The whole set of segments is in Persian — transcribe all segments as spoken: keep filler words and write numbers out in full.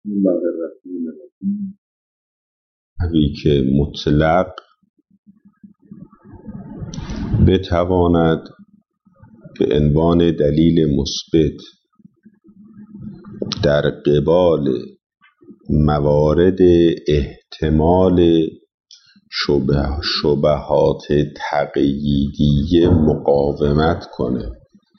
بسم الله الرحمن الرحیم. وی که مطلق بتواند به عنوان دلیل مثبت در قبال موارد احتمال شبه شبهات تقییدیه مقاومت کنه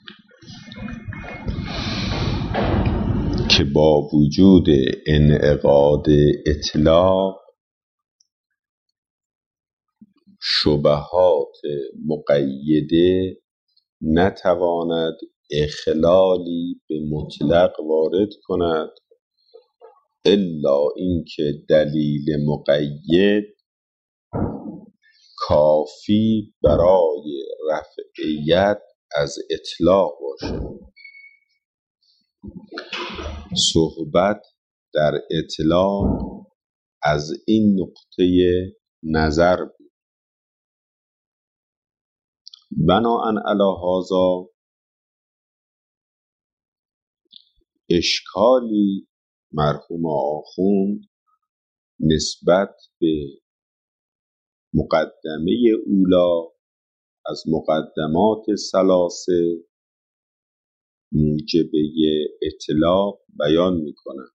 که با وجود انعقاد اطلاق شبهات مقیده نتواند اخلالی به مطلق وارد کند الا اینکه دلیل مقید کافی برای رفعیت از اطلاق باشه. صحبت در اطلاق از این نقطه نظر بود. بناءً علی هذا اشکالی مرحوم آخوند نسبت به مقدمه اولا از مقدمات ثلاثه موجبه اطلاق بیان میکنند.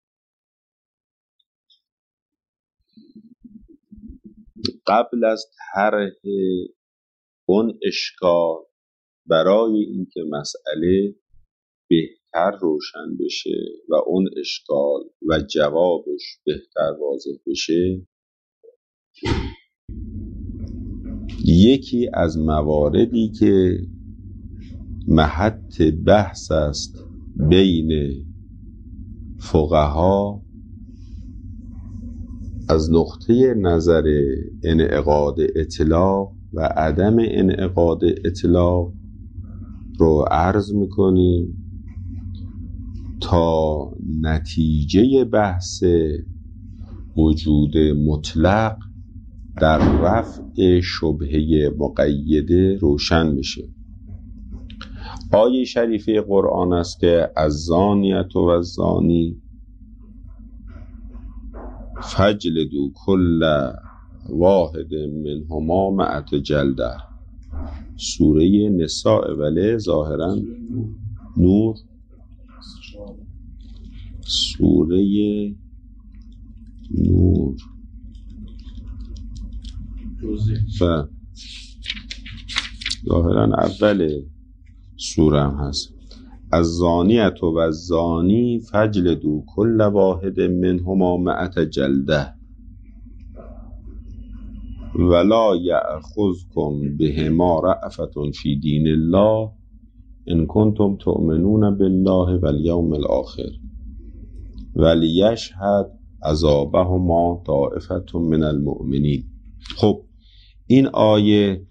قبل از طرح اون اشکال برای اینکه مسئله بهتر روشن بشه و اون اشکال و جوابش بهتر واضح بشه، یکی از مواردی که محط بحث است بین فقها از نقطه نظر انعقاد اطلاق و عدم انعقاد اطلاق رو عرض میکنیم تا نتیجه بحث وجود مطلق در رفع شبهه مقیده روشن بشه. آیه شریفه قرآن است که الزانیة و الزانی فاجلدوا کل واحد منهما مئة جلده. سوره نساء، ولی ظاهرا نور، سوره نور و ظاهرا اول سوره هم هست. الزانیة و الزانی فاجلدوا کل واحد منهما مئة جلده ولا یأخذکم بهما رأفة فی دین الله ان کنتم تؤمنون بالله والیوم الاخر ولیشهد عذابهما طائفة من المؤمنین. خب این آیه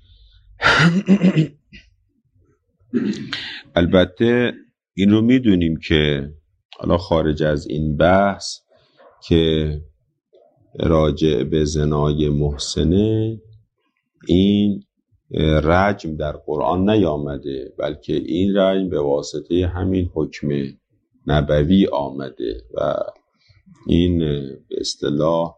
البته این رو میدونیم که حالا خارج از این بحث که راجع به زنای محسنه این رجم در قرآن نیامده، بلکه این رجم به واسطه همین حکم نبوی آمده و این به اصطلاح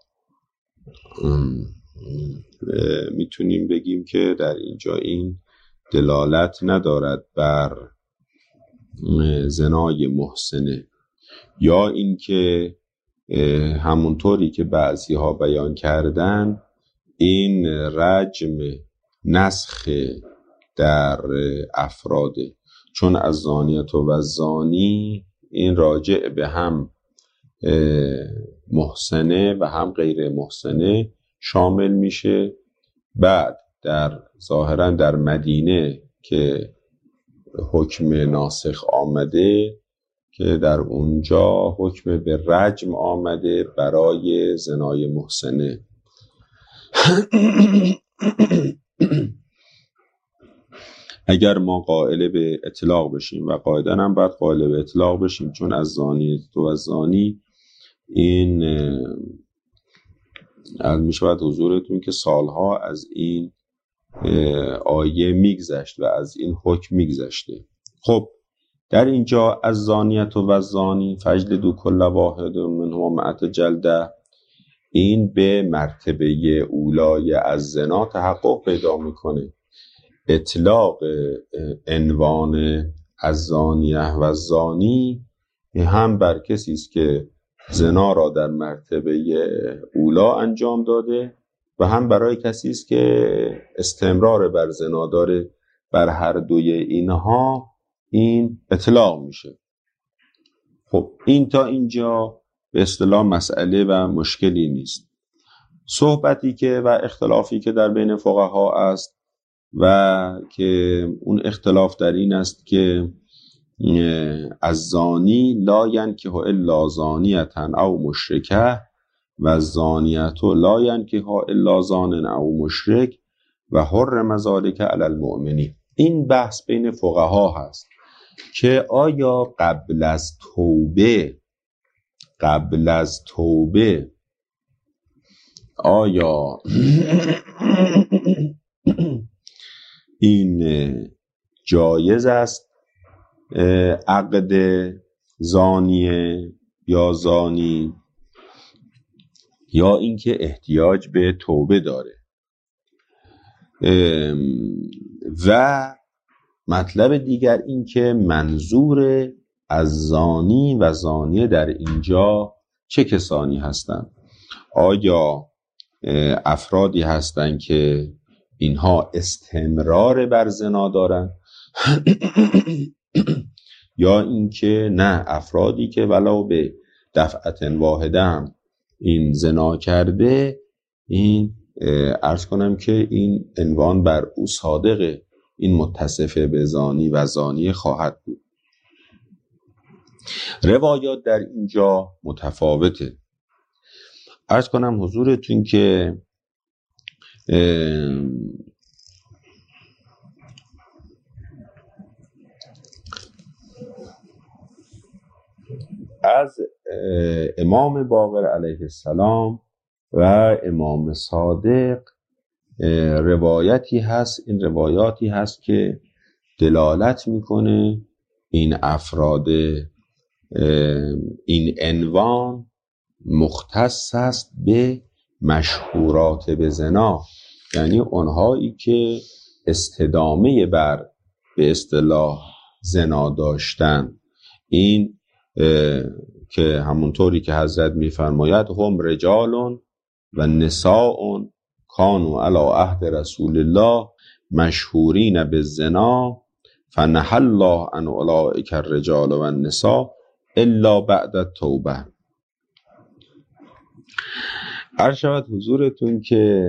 میتونیم بگیم که در اینجا این دلالت ندارد بر زنای محسنه، یا اینکه همونطوری که بعضی ها بیان کردن این رجم نسخ در افراده، چون از زانیت و الزانی این راجع به هم محسنه و هم غیر محسنه شامل میشه. بعد در ظاهرا در مدینه که حکم ناسخ آمده که در اونجا حکم به رجم آمده برای زنای محسنه. اگر ما قائل به اطلاق بشیم و قاعداً هم باید قائل به اطلاق بشیم، چون از زانی تو از زانی این از میشود حضورتون که سالها از این آیه میگذشت و از این حکم میگذشته. خب در اینجا از زانیت و زانی فجلدوا کل واحد منهما مئة جلده، این به مرتبه اولای از زنا تحقق پیدا میکنه. اطلاق عنوان از زانیه و زانی هم بر کسی است که زنا را در مرتبه اولا انجام داده و هم برای کسی است که استمرار بر زنا داره. بر هر دوی اینها این اطلاق میشه. خب این تا اینجا به اصطلاح مسئله و مشکلی نیست. صحبتی که و اختلافی که در بین فقها است و که اون اختلاف در این است که از زانی لا ینکح الا زانیة او مشرکه و زانیة لا ینکح الا زان او مشرک و حرم ذلک علی المؤمنین. این بحث بین فقها هست که آیا قبل از توبه قبل از توبه آیا این جایز است عقد زانیه یا زانی، یا اینکه احتیاج به توبه داره. و مطلب دیگر این که منظور از زانی و زانیه در اینجا چه کسانی هستند؟ آیا افرادی هستند که اینها استمرار بر زنا دارن یا اینکه نه، افرادی که ولو به دفعت واحده هم این زنا کرده، این عرض کنم که این عنوان بر او صادقه، این متصف به زانی و زانی خواهد بود. روایات در اینجا متفاوته. عرض کنم حضورتون که از امام باقر علیه السلام و امام صادق روایتی هست. این روایاتی هست که دلالت میکنه این افراد، این عنوان مختص است به مشهورات به زنا، یعنی اونهایی که استدامه بر به اصطلاح زنا داشتن. این که همونطوری که حضرت میفرماید هم رجالون و نساء کانوا علی عهد رسول الله مشهورین بالزنا فنهى الله عن اولئک الرجال و النساء الا بعد التوبه. عرض شود حضورتون که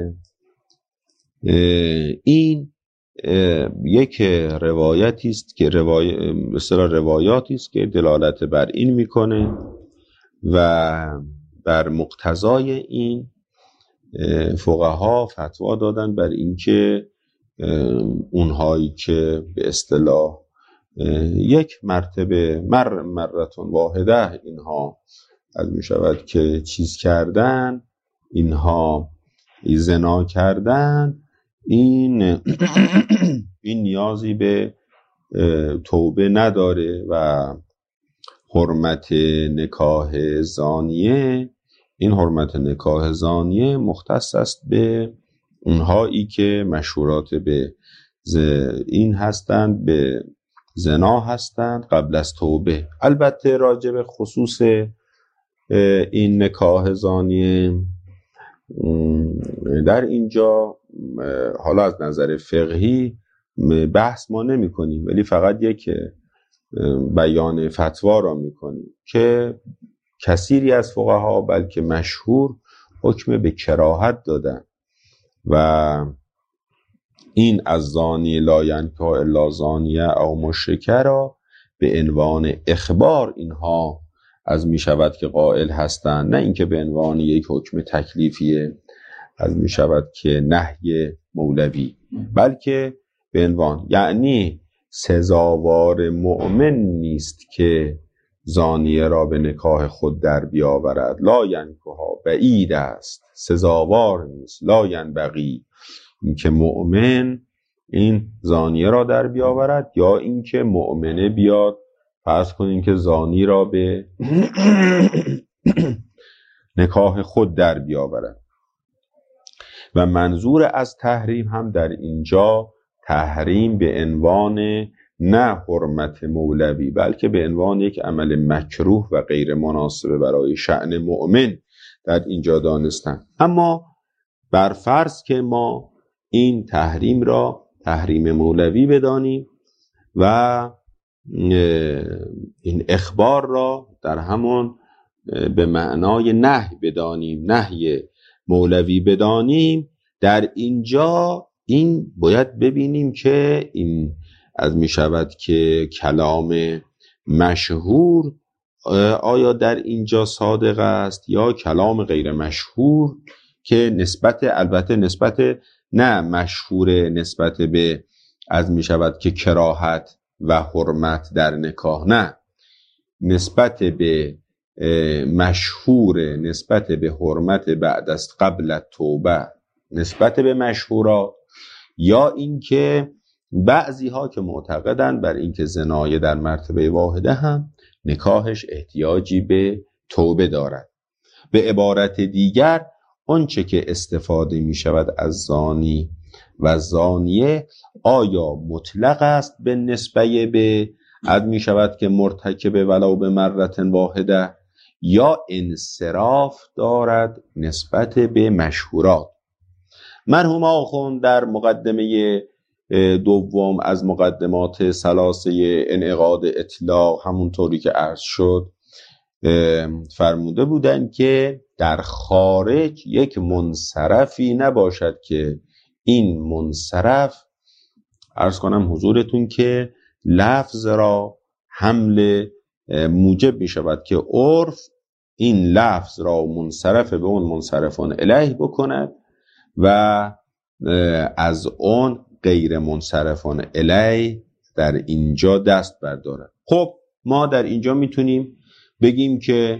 این یک روایتی است که روای... مثلا روایاتی است که دلالت بر این میکنه و بر مقتضای این فقها فتوا دادن بر اینکه اونهایی که به اصطلاح یک مرتبه مر مرتون واحده اینها از می شود که چیز کردن، اینها زنا کردن، این این نیازی به توبه نداره و حرمت نکاح زانیه، این حرمت نکاح زانیه مختص است به اونهایی که مشهورات به این هستند، به زنا هستند قبل از توبه. البته راجع به خصوص این نکاح زانیه در اینجا حالا از نظر فقهی بحث ما نمی کنیم، ولی فقط یک بیان فتوا را می کنیم که کثیری از فقها بلکه مشهور حکم به کراهت دادن و این از زانی لا ینکح الا زانیه او مشرکه را به عنوان اخبار اینها از می شود که قائل هستند، نه اینکه به عنوان یک حکم تکلیفیه از می شود که نهی مولوی، بلکه به عنوان، یعنی سزاوار مؤمن نیست که زانیه را به نکاح خود در بیاورد. لا ینکحها بعید است، سزاوار نیست. لا ینبغی، اینکه مؤمن این زانیه را در بیاورد یا اینکه مؤمنه بیاد فرض کنیم که زانی را به نکاح خود در بیاورد. و منظور از تحریم هم در اینجا تحریم به عنوان نه حرمت مولوی، بلکه به عنوان یک عمل مکروه و غیر مناسب برای شأن مؤمن در اینجا دانستن. اما بر فرض که ما این تحریم را تحریم مولوی بدانیم و این اخبار را در همون به معنای نهی بدانیم، نهی مولوی بدانیم، در اینجا این باید ببینیم که این از می شود که کلام مشهور آیا در اینجا صادق است یا کلام غیر مشهور که نسبت، البته نسبت نه مشهور نسبت به از می شود که کراهت و حرمت در نکاح، نه نسبت به مشهور نسبت به حرمت بعد از قبل توبه نسبت به مشهورا، یا اینکه بعضی ها که معتقدند بر اینکه زنای در مرتبه واحده هم نکاحش احتیاجی به توبه دارد. به عبارت دیگر آنچه که استفاده می شود از زانی و زانیه آیا مطلق است به نسبه به عد می شود که مرتکب ولو به مرت واحده، یا انصراف دارد نسبت به مشهورات. مرحوم آخوند در مقدمه دوم از مقدمات ثلاثه انعقاد اطلاق همونطوری که عرض شد فرموده بودند که در خارج یک منصرفی نباشد که این منصرف عرض کنم حضورتون که لفظ را حمل موجب می شود که عرف این لفظ را منصرف به اون منصرفان الیه بکند و از اون غیر منصرفان الیه در اینجا دست بردارد. خب ما در اینجا میتونیم بگیم که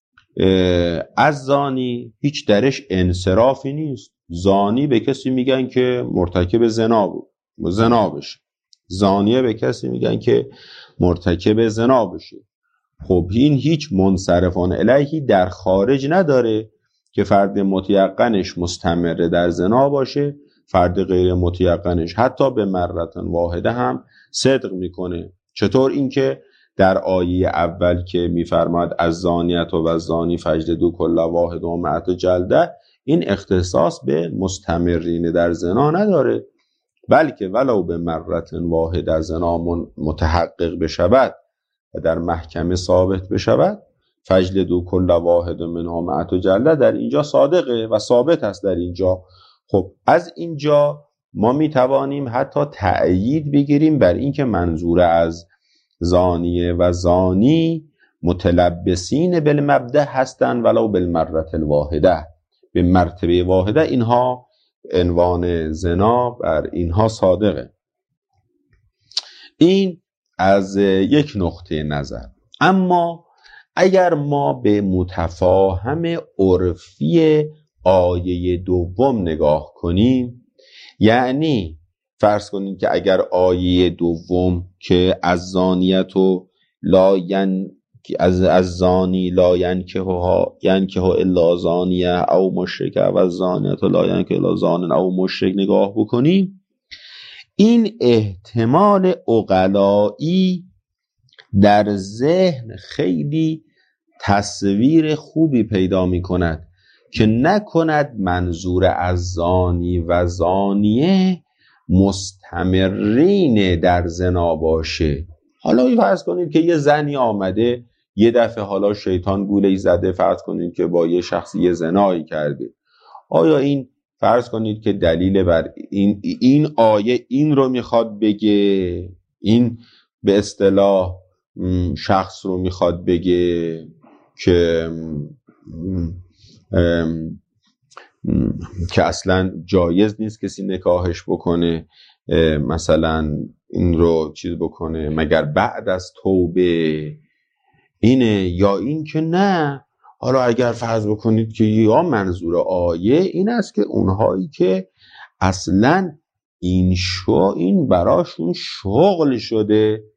از زانی هیچ درش انصرافی نیست. زانی به کسی میگن که مرتکب زنا بود، زنا بشه. زانیه به کسی میگن که مرتکب زنا بشه. خب این هیچ منصرفان الیهی در خارج نداره که فرد متیقنش مستمر در زنا باشه، فرد غیر متیقنش حتی به مرتن واحده هم صدق میکنه. چطور؟ اینکه در آیه اول که میفرماد از زانیت و زانی فجلدوا کل واحد و مئة جلده، این اختصاص به مستمرین در زنا نداره، بلکه ولو به مرتن واحده زنا متحقق بشود و در محکمه ثابت بشود، فجلدوا کل واحد منها مئة جلده در اینجا صادقه و ثابت است در اینجا. خب از اینجا ما می توانیم حتی تأیید بگیریم بر اینکه منظور از زانیه و زانی متلبسین بالمبدأ هستند ولو بالمرة الواحده، به مرتبه واحده اینها عنوان زنا بر اینها صادقه. این از یک نقطه نظر. اما اگر ما به متفاهم عرفی آیه دوم نگاه کنیم، یعنی فرض کنیم که اگر آیه دوم که از زانیت و لا ین از از زانی لا ینکحها ینکح الا زانیه او مشرکه و زانیت لا ینکح الا زان او مشرک نگاه بکنیم، این احتمال عقلایی در ذهن خیلی تصویر خوبی پیدا می کند که نکند منظور از زانی و زانیه مستمرین در زنا باشه. حالا فرض کنید که یه زنی آمده یه دفعه حالا شیطان گوله‌ای زده، فرض کنید که با یه شخصی یه زنایی کرده، آیا این فرض کنید که دلیل بر این این آیه این رو میخواد بگه، این به اصطلاح شخص رو میخواد بگه که ام که اصلا جایز نیست کسی نکاحش بکنه، مثلا این رو چیز بکنه مگر بعد از توبه اینه، یا این که نه، حالا اگر فرض بکنید که یا منظور آیه این است که اونهایی که اصلا این شو این براشون شغل شده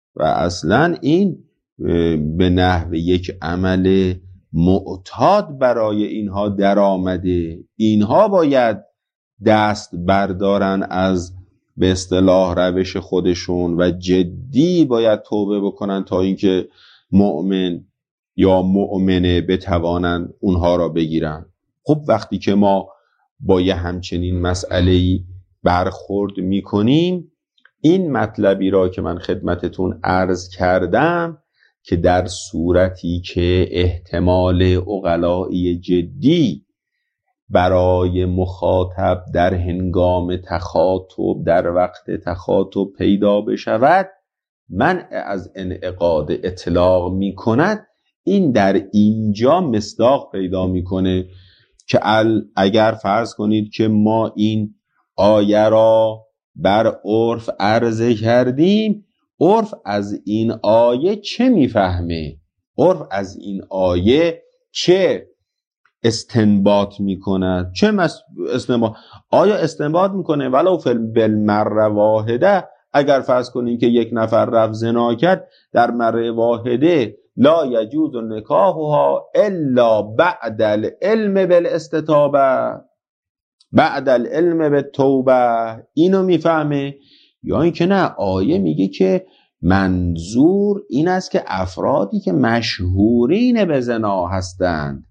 و اصلا این به نحو یک عمل معتاد برای اینها در آمده. اینها باید دست بردارن از به اصطلاح روش خودشون و جدی باید توبه بکنن تا اینکه مؤمن یا مؤمنه بتوانند اونها را بگیرن. خب وقتی که ما با یه همچنین مسئله‌ای برخورد میکنیم، این مطلبی را که من خدمتتون عرض کردم که در صورتی که احتمال عقلائی جدی برای مخاطب در هنگام تخاطب در وقت تخاطب پیدا بشود منع از انعقاد اطلاق می کند، این در اینجا مصداق پیدا میکنه که اگر فرض کنید که ما این آیه را بر عرف عرضه کردیم، عرف از این آیه چه میفهمه؟ عرف از این آیه چه استنباط میکند؟ چه استنباط؟ آیا استنباط میکنه ولو بالمره واحده، اگر فرض کنیم که یک نفر رفت زنا کرد در مره واحده لا یجوز نکاحها الا بعد العلم بالاستتابه، بعد العلم بالتوبه، اینو میفهمه؟ یا اینکه نه آیه میگه که منظور این است که افرادی که مشهورین به زنا هستند،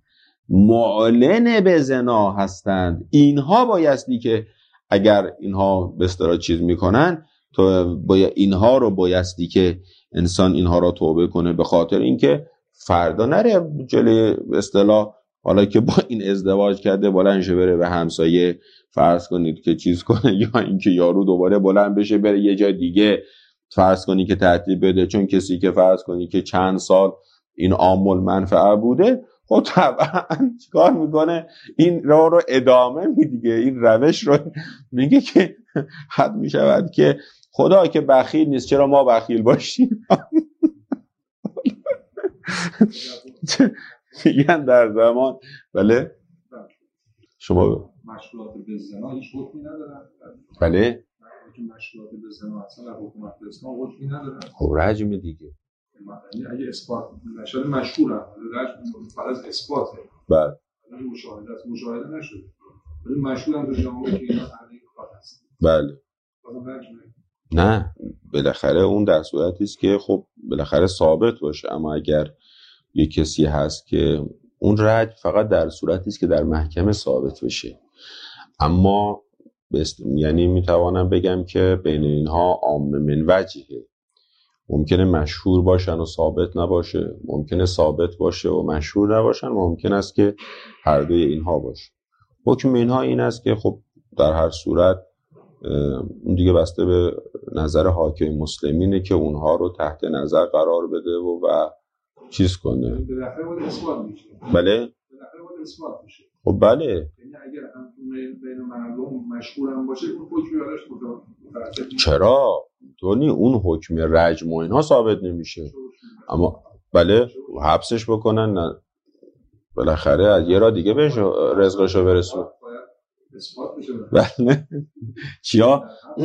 معلن به زنا هستند، اینها بایستی که اگر اینها به اصطلاح چیز میکنن تو باید اینها رو بایستی که انسان اینها را توبه کنه، به خاطر اینکه فردا نره جلوی به اصطلاح حالا که با این ازدواج کرده بلند شه بره به همسایه فرض کنید که چیز کنه، یا اینکه یارو دوباره بلند بشه بره یه جای دیگه فرض کنید که ترتیب بده، چون کسی که فرض کنید که چند سال این عامل منفعه بوده، خب طبعا چیکار میکنه؟ این راه رو ادامه میده، این روش رو میگه که حد میشود که خدا که بخیل نیست چرا ما بخیل باشیم. میگن در زمان بله شما مشروعات به زنا هیچ حکمی ندارن. بله که مشروعات به زنا اصلا در حکومت اسلام حکمی ندارن. خب رجم دیگه، یعنی اگه اثبات نشده مشهورن، رجم فقط اثباته. بله ولی مشاهده است، مشاهده نشده ولی مشهورن در جامعه که اینا همین کار هست. بله نه بالاخره اون در صورتی است که خب بالاخره ثابت باشه، اما اگر یک کسی هست که اون رجم فقط در صورتی است که در محکمه ثابت بشه. اما بست... یعنی میتوانم بگم که بین اینها عام من وجهه، ممکنه مشهور باشن و ثابت نباشه، ممکنه ثابت باشه و مشهور نباشن، ممکن است که هر دوی اینها باشه. حکم اینها این است که خب در هر صورت اون دیگه بسته به نظر حاکم مسلمینه که اونها رو تحت نظر قرار بده و, و چیز کنه. بالاخره باید اثبات میشه. بله؟ بالاخره باید اثبات میشه. خب بله. یعنی اگر هم بین مردم مشهور هم باشه اون حکمی براش متوجه. چرا؟ دونی اون حکم رجم و اینها ثابت نمیشه. اما بله حبسش بکنن نه. بالاخره از یه را دیگه بهش رزقشو برسون. اثبات میشه. بله. چیا؟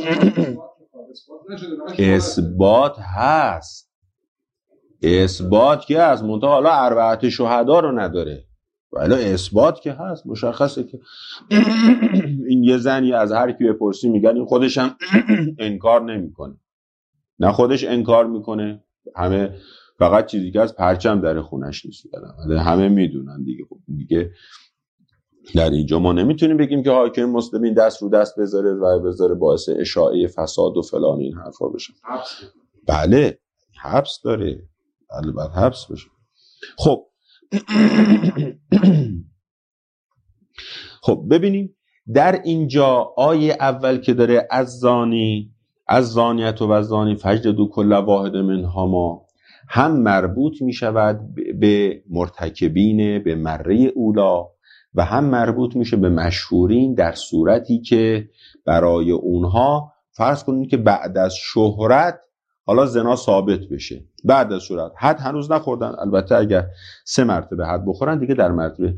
اثبات هست. اثبات که از منتها حالا اربعه شهدا رو نداره، ولی اثبات که هست، مشخصه که این یه زنی از هر کی بپرسی میگن این خودش هم انکار نمیکنه، نه خودش انکار میکنه، همه فقط چیزی که از پرچم در خونش نیست، همه میدونن دیگه. خب دیگه در اینجا ما نمیتونیم بگیم که حاکم مسلمین دست رو دست بذاره و بذاره باعث اشاعه فساد و فلان این حرفا بشه. بله حبس داره، البته حبس بشه. خب خب ببینیم در اینجا آیه اول که داره از زانی از زانیت و زانی فجلدوا کل واحد منهما، هم مربوط می شود به مرتکبین به مره اولا و هم مربوط میشه به مشهورین در صورتی که برای اونها فرض کنید که بعد از شهرت حالا زنا ثابت بشه، بعد از شهرت حد هنوز نخوردن، البته اگر سه مرتبه حد بخورن دیگه در مرتبه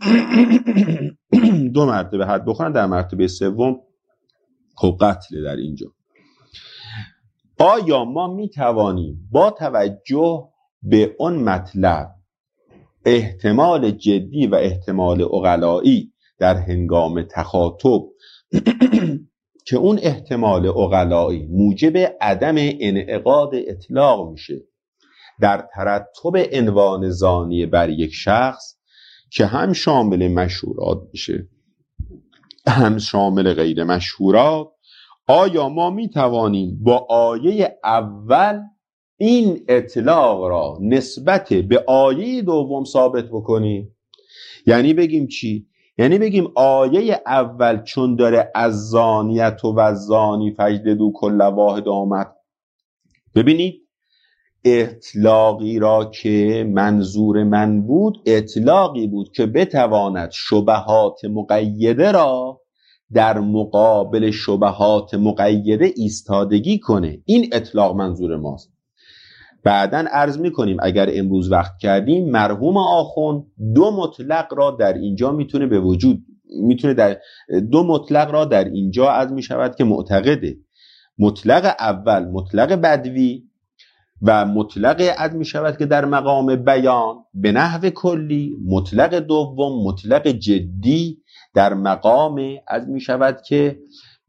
دو مرتبه حد بخورن در مرتبه سوم خب قتل. در اینجا آیا ما می توانیم با توجه به اون مطلب احتمال جدی و احتمال عقلایی در هنگام تخاطب که اون احتمال عقلایی موجب عدم انعقاد اطلاق میشه در ترتب عنوان زانی بر یک شخص که هم شامل مشهورات میشه هم شامل غیر مشهورات، آیا ما می توانیم با آیه اول این اطلاق را نسبت به آیه دوم ثابت بکنیم؟ یعنی بگیم چی؟ یعنی بگیم آیه اول چون داره از زانیت و از زانی فجلدوا کل واحد آمد، ببینید اطلاقی را که منظور من بود اطلاقی بود که بتواند شبهات مقیده را در مقابل شبهات مقیده ایستادگی کنه. این اطلاق منظور ماست. بعدن عرض میکنیم اگر امروز وقت کردیم مرحوم آخوند دو مطلق را در اینجا میتونه به وجود میتونه در دو مطلق را در اینجا عرض میشود که معتقده. مطلق اول مطلق بدوی و مطلق عرض میشود که در مقام بیان به نحو کلی، مطلق دوم مطلق جدی در مقام عرض میشود که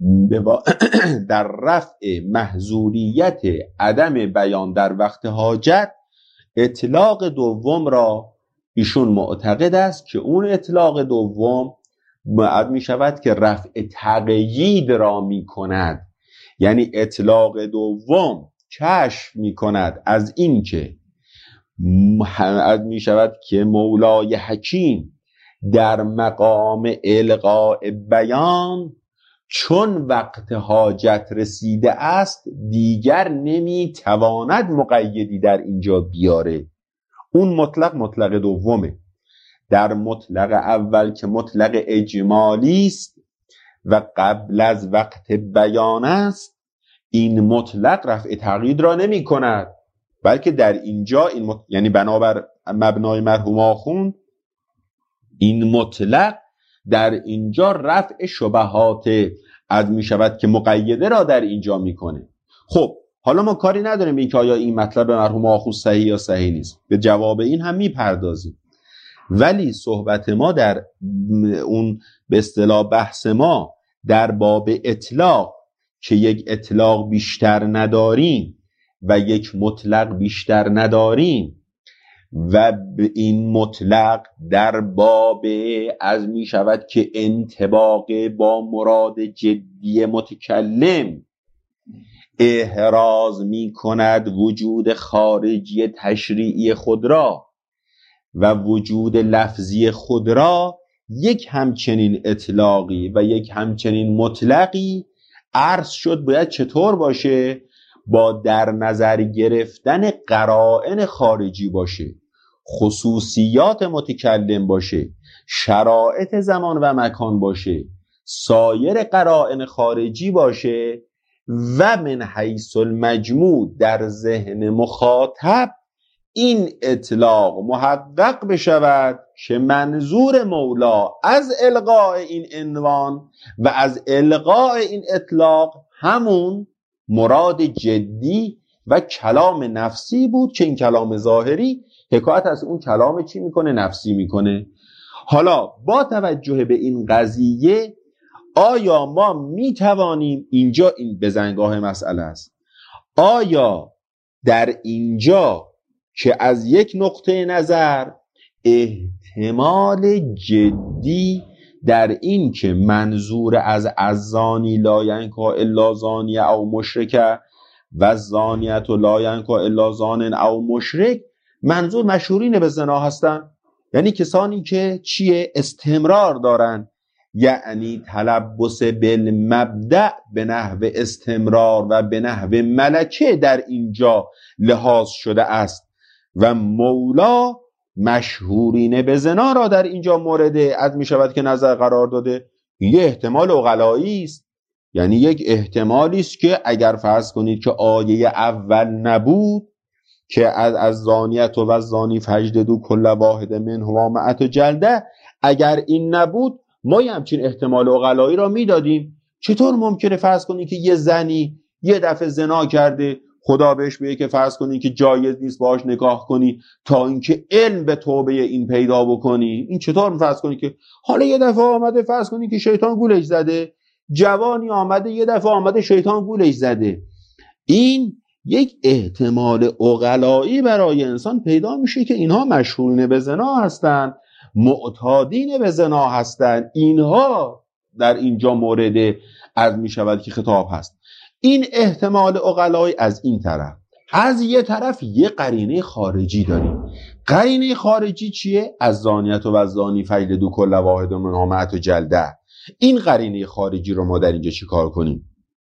در رفع محظوریت عدم بیان در وقت حاجت. اطلاق دوم را ایشون معتقد است که اون اطلاق دوم معد می شود که رفع تقیید را می کند. یعنی اطلاق دوم کشف می کند از این که معد می شود که مولای حکیم در مقام القاء بیان چون وقت حاجت رسیده است دیگر نمی تواند مقیدی در اینجا بیاره. اون مطلق مطلق دومه. در مطلق اول که مطلق اجمالی است و قبل از وقت بیان است، این مطلق رفع تقیید را نمی کند، بلکه در اینجا این مطلق، یعنی بنابر مبنای مرحوم آخوند این مطلق در اینجا رفع شبهات از می شود که مقیده را در اینجا میکنه. خب حالا ما کاری نداریم این که آیا این مطلب مرحوم آخوند صحیح یا صحیح نیست، به جواب این هم میپردازیم. ولی صحبت ما در اون به اصطلاح بحث ما در باب اطلاق که یک اطلاق بیشتر نداریم و یک مطلق بیشتر نداریم و این مطلق در باب از می شود که انطباق با مراد جدی متکلم احراز می کند وجود خارجی تشریعی خود را و وجود لفظی خود را، یک همچنین اطلاقی و یک همچنین مطلقی عرض شد باید چطور باشه؟ با در نظر گرفتن قرائن خارجی باشه، خصوصیات متکلم باشه، شرایط زمان و مکان باشه، سایر قرائن خارجی باشه و من حیث المجموع در ذهن مخاطب این اطلاق محقق بشود که منظور مولا از القاء این عنوان و از القاء این اطلاق همون مراد جدی و کلام نفسی بود که این کلام ظاهری حکایت از اون کلام چی میکنه؟ نفسی میکنه. حالا با توجه به این قضیه آیا ما میتوانیم اینجا، این بزنگاه مسئله است، آیا در اینجا که از یک نقطه نظر احتمال جدی در این که منظور از الزانی لا ینکح الا زانیه او مشرکه و زانیت و لا ینکح الا زان او مشرک منظور مشهورین به زنا هستن، یعنی کسانی که چیه؟ استمرار دارن، یعنی تلبس بالمبدأ به نحو استمرار و به نحو ملکه در اینجا لحاظ شده است و مولا مشهورین به زنا را در اینجا مورد از می شود که نظر قرار داده. یه احتمال عقلایی است، یعنی یک احتمالی است که اگر فرض کنید که آیه اول نبود که از از زانیت و از زانی فجلدوا کل واحد منهما مئة جلده، اگر این نبود ما همچین احتمال عقلایی را میدادیم. چطور ممکنه فرض کنید که یه زنی یه دفعه زنا کرده، خدا بهش بگه که فرض کنی که جایز نیست باهاش نکاح کنی تا اینکه علم به توبه این پیدا بکنی. این چطور فرض کنی که حالا یه دفعه آمده فرض کنی که شیطان گولش زده، جوانی آمده یه دفعه آمده شیطان گولش زده، این یک احتمال عقلایی برای انسان پیدا میشه که اینها مشهورین به زنا هستن، معتادین به زنا هستن، اینها در اینجا مورد از میشود که خطاب هست. این احتمال عقلایی از این طرف. از یه طرف یه قرینه خارجی داریم. قرینه خارجی چیه؟ از زانیت و زانی فجلدوا کل واحد منهما مئة جلده. این قرینه خارجی رو ما در اینجا چی کار کنیم؟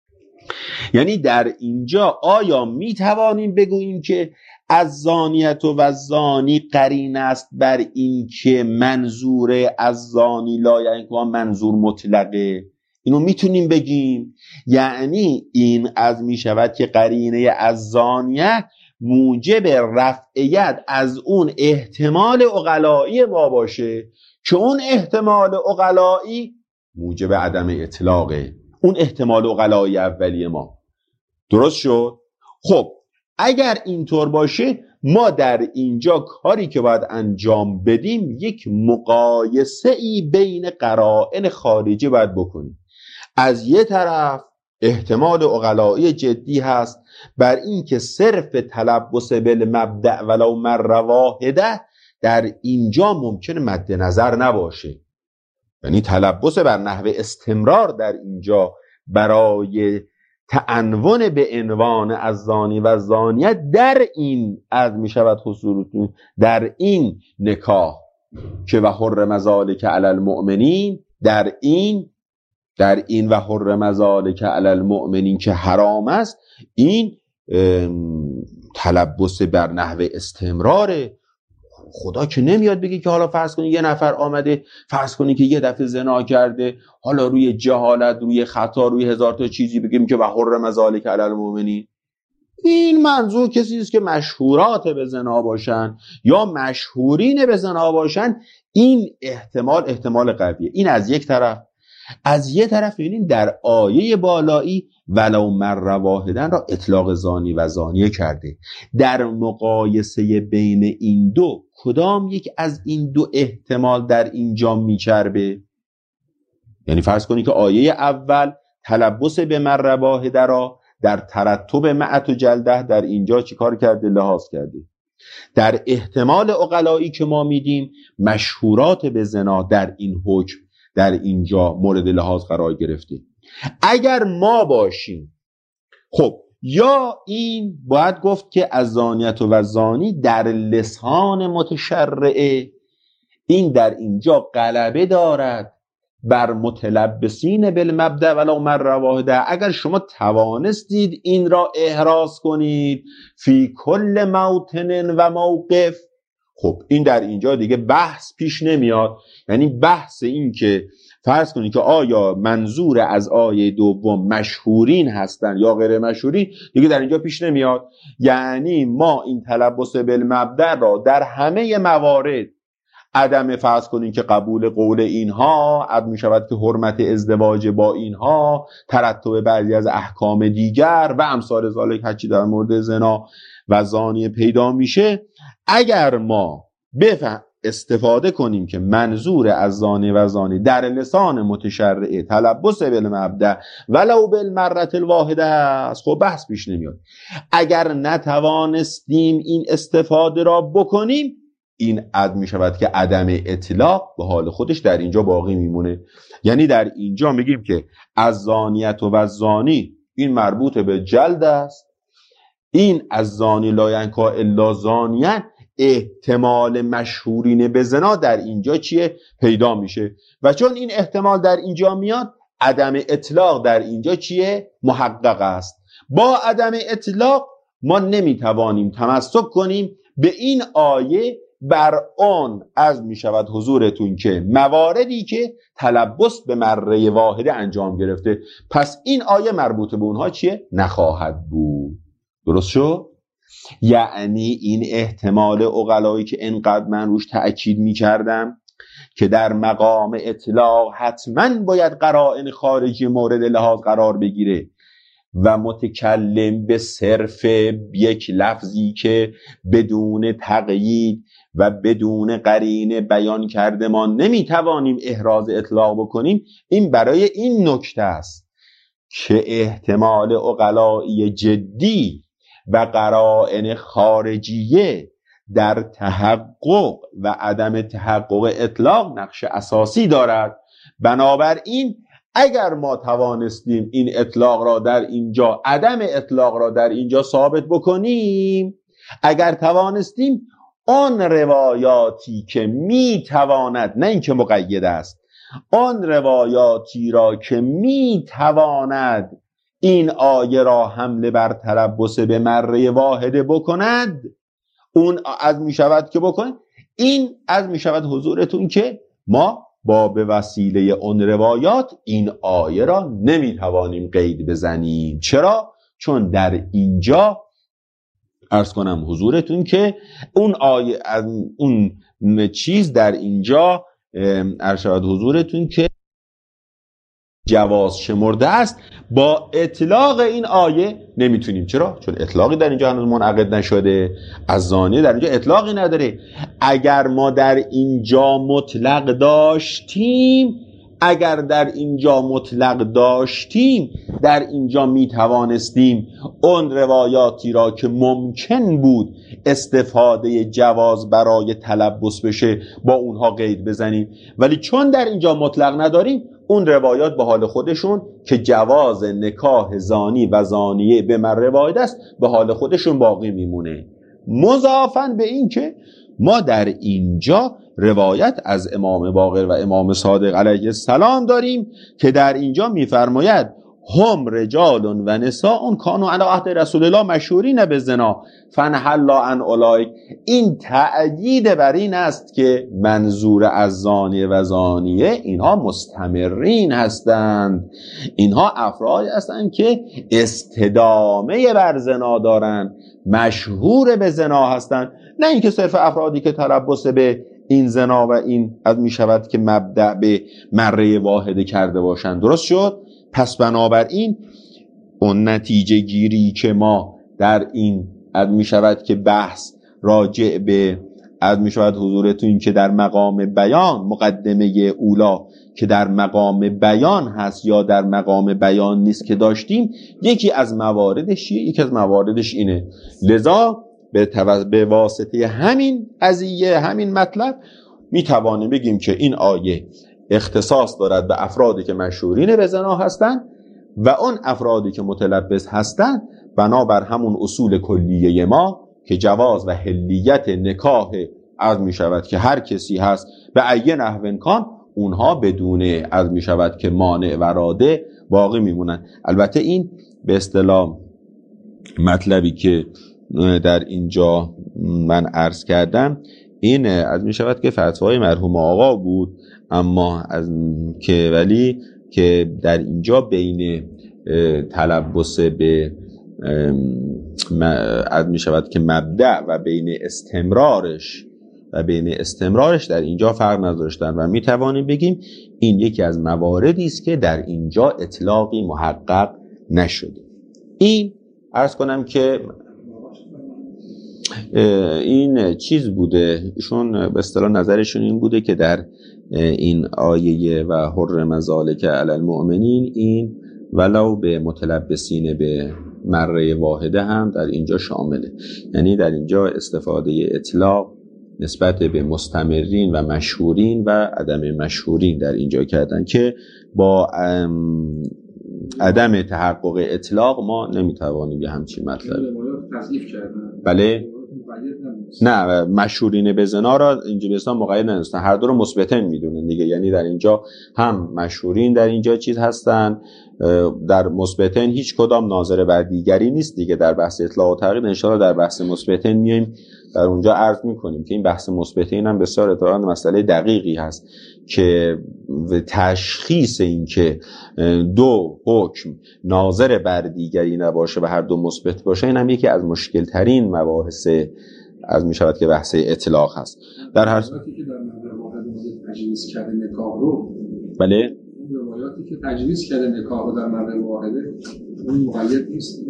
یعنی در اینجا آیا می توانیم بگوییم که از زانیت و زانی قرینه است بر این که منظور از زانی لا یعنی منظور مطلقه؟ اینو میتونیم بگیم؟ یعنی این از می شود که قرینه از زانیت موجب رفعیت از اون احتمال عقلایی ما باشه که اون احتمال عقلایی موجب عدم اطلاقه، اون احتمال عقلایی اولیه ما. درست شد؟ خب اگر اینطور باشه ما در اینجا کاری که باید انجام بدیم یک مقایسه ای بین قرائن خارجی باید بکنیم. از یه طرف احتمال عقلایی جدی هست بر این که صرف تلبس بالمبدأ ولو مره واحده در اینجا ممکنه مد نظر نباشه، یعنی تلبس بر نحو استمرار در اینجا برای تعنون به عنوان از زانی و زانیت در این از می شود حصولتون در این نکاح که و حرم ذلک علی المؤمنین، در این در این و حرم ذلک علی المؤمنین که حرام است، این تلبس بر نحو استمراره. خدا که نمیاد بگی که حالا فرض کنی یه نفر آمده فرض کنی که یه دفعه زنا کرده، حالا روی جهالت روی خطا روی هزار تا چیزی بگیم که و حرم ذلک علی المؤمنین. این منظور کسی است که مشهورات به زنا باشن یا مشهورین به زنا باشن. این احتمال احتمال قویه. این از یک طرف. از یک طرف ببینیم در آیه بالایی ولو مره واحدن را اطلاق زانی و زانیه کرده. در مقایسه بین این دو کدام یک از این دو احتمال در اینجا میچربه؟ یعنی فرض کنید که آیه اول تلبس به مره واحده را در ترتب مئة جلده در اینجا چی کار کرده؟ لحاظ کرده. در احتمال عقلایی که ما میدیم مشهورات به زنا در این حکم در اینجا مورد لحاظ قرار گرفته. اگر ما باشیم خب یا این باید گفت که از زانیت و زانی در لسان متشرعه این در اینجا غلبه دارد بر متلبسین بالمبدأ ولو مره واحده. اگر شما توانستید این را احراز کنید فی کل موطن و موقف، خب این در اینجا دیگه بحث پیش نمیاد. یعنی بحث این که فرض کنید که آیا منظور از آیه دوم مشهورین هستن یا غیر مشهورین دیگه در اینجا پیش نمیاد. یعنی ما این تلبس بالمبدأ را در همه موارد عدم فرض کنید که قبول قول اینها، عدم می شود که حرمت ازدواج با اینها، ترتب بعضی از احکام دیگر و امثال ذالک هرچی در مورد زنا و زانی پیدا میشه، اگر ما بفهم استفاده کنیم که منظور از زانی و زانی در لسان متشرعه تلبس بالمبدأ ولو بالمره الواحده است، خب بحث پیش نمیاد. اگر نتوانستیم این استفاده را بکنیم این عد می شود که عدم اطلاق به حال خودش در اینجا باقی میمونه. یعنی در اینجا میگیم که از زانیت و زانی این مربوط به جلد است، این از زانی لا ینکح الا زانیه احتمال مشهورین به زنا در اینجا چیه؟ پیدا میشه. و چون این احتمال در اینجا میاد عدم اطلاق در اینجا چیه؟ محقق است. با عدم اطلاق ما نمیتوانیم تمسک کنیم به این آیه بر آن از می شود حضورتون که مواردی که تلبس به مره واحده انجام گرفته، پس این آیه مربوط به اونها چیه؟ نخواهد بود. درست شد؟ یعنی این احتمال عقلایی که انقدر من روش تأکید می کردم که در مقام اطلاق حتما باید قرائن خارجی مورد لحاظ قرار بگیره، و متکلم به صرف یک لفظی که بدون تقیید و بدون قرینه بیان کرده ما نمیتوانیم احراز اطلاق بکنیم، این برای این نکته است که احتمال عقلائی جدی و قرائن خارجیه در تحقق و عدم تحقق اطلاق نقش اساسی دارد. بنابراین اگر ما توانستیم این اطلاق را در اینجا، عدم اطلاق را در اینجا ثابت بکنیم، اگر توانستیم آن روایاتی که می تواند، نه اینکه مقید است، آن روایاتی را که می تواند این آیه را حمله بر تلبس به مره واحده بکند، اون از می شود که بکن، این از می شود حضورتون که ما با به وسیله اون روایات این آیه را نمی توانیم قید بزنیم. چرا؟ چون در اینجا عرض کنم حضورتون که اون آیه، اون چیز در اینجا عرض شود حضورتون که جواز شمرده است، با اطلاق این آیه نمیتونیم. چرا؟ چون اطلاقی در اینجا هنوز منعقد نشده، از زانیه در اینجا اطلاقی نداره. اگر ما در اینجا مطلق داشتیم اگر در اینجا مطلق داشتیم در اینجا میتوانستیم اون روایاتی را که ممکن بود استفاده جواز برای تلبس بشه با اونها قید بزنیم، ولی چون در اینجا مطلق نداریم، اون روایات به حال خودشون که جواز نکاح زانی و زانیه به مر روایت است به حال خودشون باقی میمونه. مضافاً به این که ما در اینجا روایت از امام باقر و امام صادق علیه السلام داریم که در اینجا میفرماید هم رجال و نساء کانوا علی عهد رسول الله مشهورین بالزنا فنحل عن اولئک. این تأیید بر این است که منظور از زانی و زانیه اینها مستمرین هستند، اینها افرادی هستند که استدامه بر زنا دارند، مشهور به زنا هستند، نه اینکه صرف افرادی که تلبس به این زنا و این از می شود که مبدأ به مره واحده کرده باشند. درست شد؟ پس بنابراین اون نتیجه گیری که ما در این از می شود که بحث راجع به از می شود حضورتون که در مقام بیان، مقدمه اولا که در مقام بیان هست یا در مقام بیان نیست که داشتیم، یکی از مواردش یکی از مواردش اینه. لذا به, توز... به واسطه همین قضیه، همین مطلب می توانیم بگیم که این آیه اختصاص دارد به افرادی که مشهورین به زنا هستند و اون افرادی که متلبس هستند بنابر همون اصول کلیه ما که جواز و حلیت نکاح از می شود که هر کسی هست به ای نحو کان، اونها بدون از می شود که مانع و راده باقی میمونن. البته این به اصطلاح مطلبی که در اینجا من عرض کردم این از می شود که فتوای مرحوم آقا بود، اما از که ولی که در اینجا بین تلبس به از می شود که مبدأ و بین استمرارش و بین استمرارش در اینجا فرق نذاشتن و می توانیم بگیم این یکی از مواردی است که در اینجا اطلاقی محقق نشده. این عرض کنم که این چیز بوده، ایشون به اصطلاح نظرشون این بوده که در این آیه و حرم ذالک علی المؤمنین این ولو به متلبسین به مره واحده هم در اینجا شامله، یعنی در اینجا استفاده اطلاق نسبت به مستمرین و مشهورین و عدم مشهورین در اینجا کردن که با عدم تحقق اطلاق ما نمیتوانیم یه همچین مطلب. بله نه، مشهورین به زنا را اینجا بسیار مقید ندونستن، هر دو رو مثبتن میدونن دیگه، یعنی در اینجا هم مشهورین در اینجا چیز هستن، در مثبتن هیچ کدام ناظر بر دیگری نیست دیگه. در بحث اطلاق و تقیید ان شاءالله در بحث مثبتن میایم در اونجا عرض میکنیم که این بحث مثبتن هم بسیار اتفاقا مسئله دقیقی هست که تشخیص این که دو حکم ناظر بر دیگری نباشه و هر دو مثبت باشه، این هم یکی از مشکل ترین مباحث از می شود که بحث اطلاق هست. در هر صورتی که در مورد واحد تجویز کرده نکاح رو، بله روایاتی که تجویز کرده نکاح رو در مورد واحده اون مقید نیست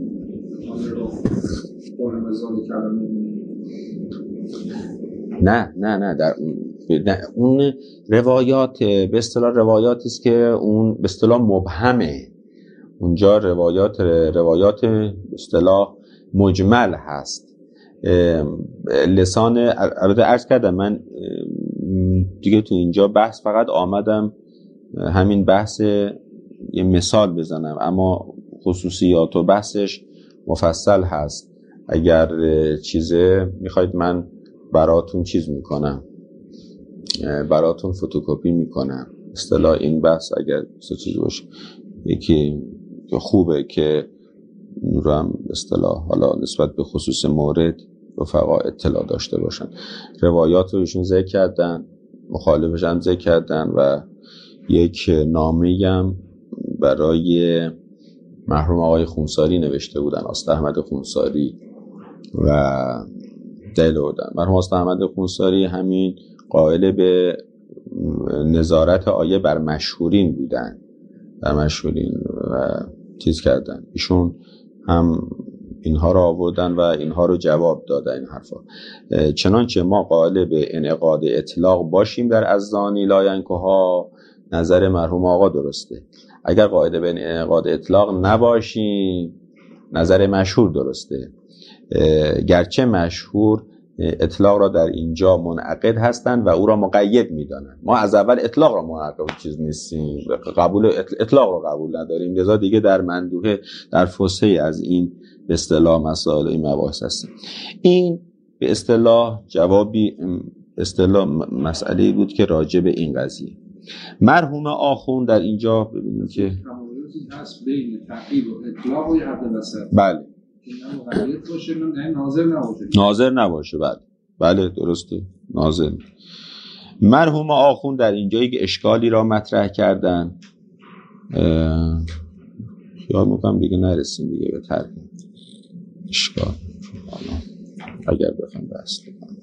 نه نه نه در اون روایات به اصطلاح روایاتی است که اون به اصطلاح مبهمه. اونجا روایات روایات به اصطلاح مجمل هست. لسان البته عرض کردم من دیگه تو اینجا بحث فقط آمدم همین بحث یه مثال بزنم، اما خصوصیات و بحثش مفصل هست. اگر چیزه میخواید من براتون چیز میکنم، براتون فتوکپی میکنم اصطلاح این بحث اگر سه چیز باشه. یکی خوبه که رو هم اصطلاح حالا نسبت به خصوص مورد رفقا اطلاع داشته باشن. روایات رو ایشون ذکر کردن، مخالفش هم ذکر کردن و یک نامه‌ای هم برای مرحوم آقای خونساری نوشته بودن، آست احمد خونساری، و دلیل بودن. مرحوم آست احمد خونساری همین قائل به نظارت آیه بر مشهورین بودن، بر مشهورین و چیز کردن. ایشون هم اینها رو آوردن و اینها رو جواب دادن این حرفا. چنانچه ما قائل به انعقاد اطلاق باشیم در الزانی لا ینکها، نظر مرحوم آقا درسته. اگر قائل به انعقاد اطلاق نباشیم نظر مشهور درسته، گرچه مشهور اطلاق را در اینجا منعقد هستند و او را مقید می‌دانند. ما از اول اطلاق را منعقد چیز نیستیم، قبول اطلاق را قبول نداریم، لذا دیگه در مندوحه در فصحی از این به اصطلاح مسائل این مباحث هستیم. این به اصطلاح جوابی اصطلاح مسئله‌ای بود که راجع به این قضیه. مرحوم آخوند در اینجا ببینیم که تمایزی هست بین تعقیب و اطلاق و حد وسط. بله. اینا مقید باشه، نه ناظر نباشه. ناظر نباشه، بله. بله درسته، ناظر. مرحوم آخوند در اینجا یک اشکالی را مطرح کردن. خیال میکنم دیگه نرسیم دیگه به طرح اشکال. اگر بخوام بحث کنم